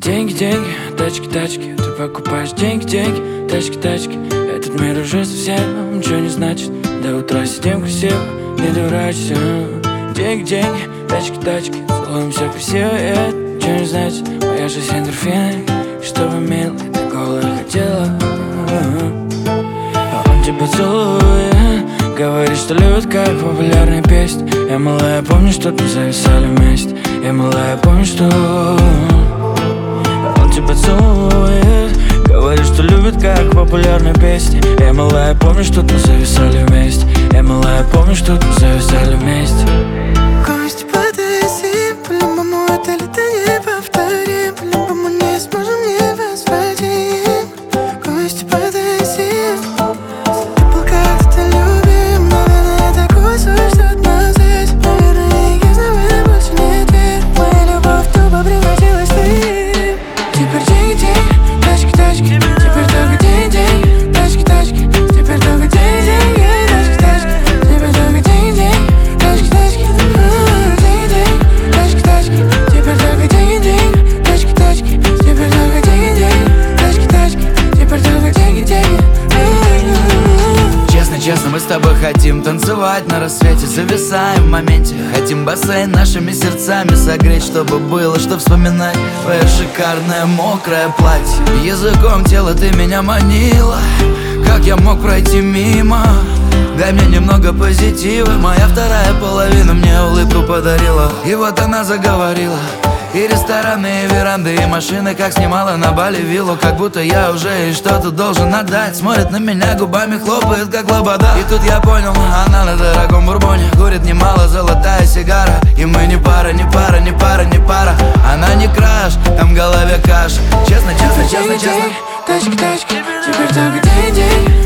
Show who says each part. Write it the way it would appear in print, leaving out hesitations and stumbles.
Speaker 1: Деньги, деньги, тачки, тачки. Ты покупаешь деньги, деньги, тачки, тачки. Этот мир уже совсем ничего не значит. До утра сидим красиво, не дурачься. Деньги, деньги, тачки, тачки. Целуемся красиво, и это ничего не значит. Моя жизнь эндорфины, чтобы милый, ты голая хотела. А он тебя целует, говорит, что любит, как популярная песня. Я малая, помню, что мы зависали вместе. Я малая, помню, что он тебя целует, говорит, что любит, как популярная песня. Я малая, помню, что мы зависали вместе. Я малая, помню, что мы зависали вместе.
Speaker 2: Кость подвеси, по-любому это лето не повторим. По-любому не сможем, не возвратим. Кость подвеси, ты был когда-то любим. Наверное, такой свой, что от нас здесь. Наверное, я знаю, я больше не дверь. Моя любовь тупо превратилась в ты. Теперь деньги, деньги, тачки, тачки. Теперь только деньги, деньги, тачки, тачки. Теперь только деньги, деньги, тачки, тачки. Теперь только деньги, деньги, тачки, тачки. Деньги, деньги, тачки, тачки. Теперь только деньги, деньги, тачки, тачки. Теперь только деньги, деньги, тачки, тачки. Теперь только деньги, деньги.
Speaker 3: Честно, честно, мы с тобой хотим танцевать на рассвете. Зависаем в моменте, хотим бассейн нашими сердцами согреть. Чтобы было, что вспоминать твое шикарное мокрое платье. Языком тела ты меня манила, как я мог пройти мимо? Дай мне немного позитива. Моя вторая половина мне улыбку подарила. И вот она заговорила. И рестораны, и веранды, и машины, как снимала на Бали виллу. Как будто я уже ей что-то должен отдать. Смотрит на меня, губами хлопает, как лобода. И тут я понял, она на дорогом бурбоне. Курит немало, золотая сигара. И мы не пара, не пара, не пара, не пара. Она не краш, там в голове каша. Честно, честно, честно, честно.
Speaker 2: Тачки, тачки, теперь только деньги.